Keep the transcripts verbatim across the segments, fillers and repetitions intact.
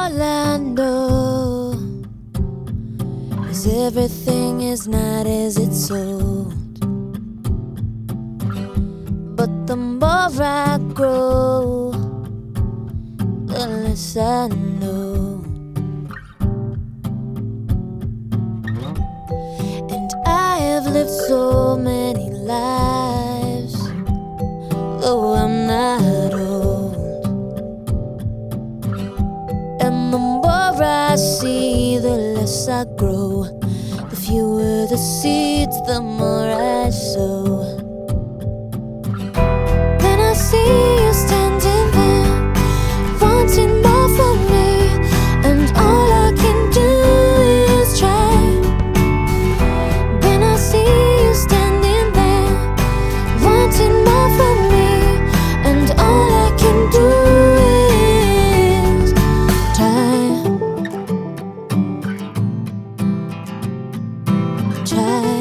All I know is everything is not as it's sold. But the more I grow, the less I know. And I have lived so many lives, though I'm not old. And the more I see, the less I grow. The fewer the seeds, the more I sow. Then I see you standing there, wanting more from me, and all I can do is try. Then I see you standing there, wanting more from me, and all I can do is try. Try.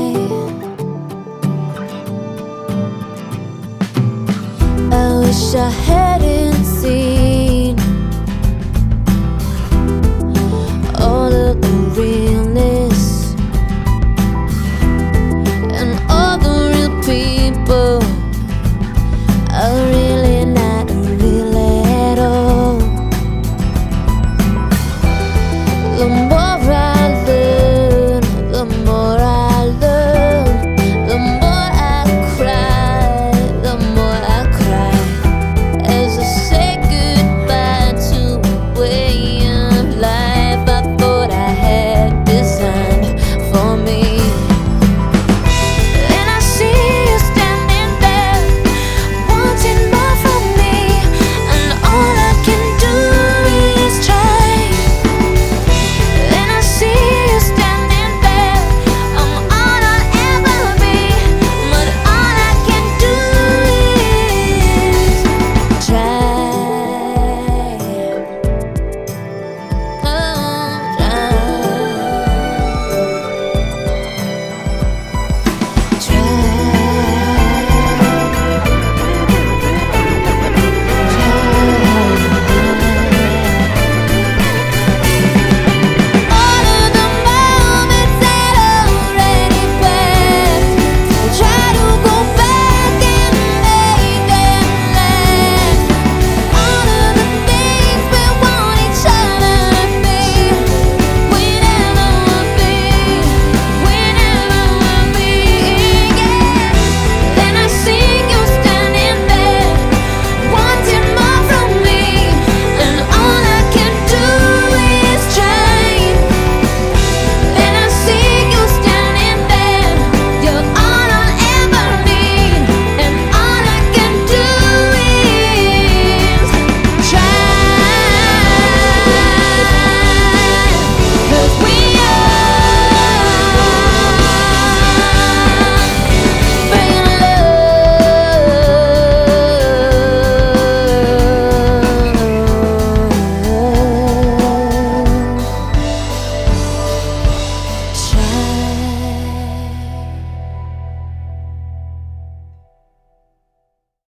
I wish I hadn't seen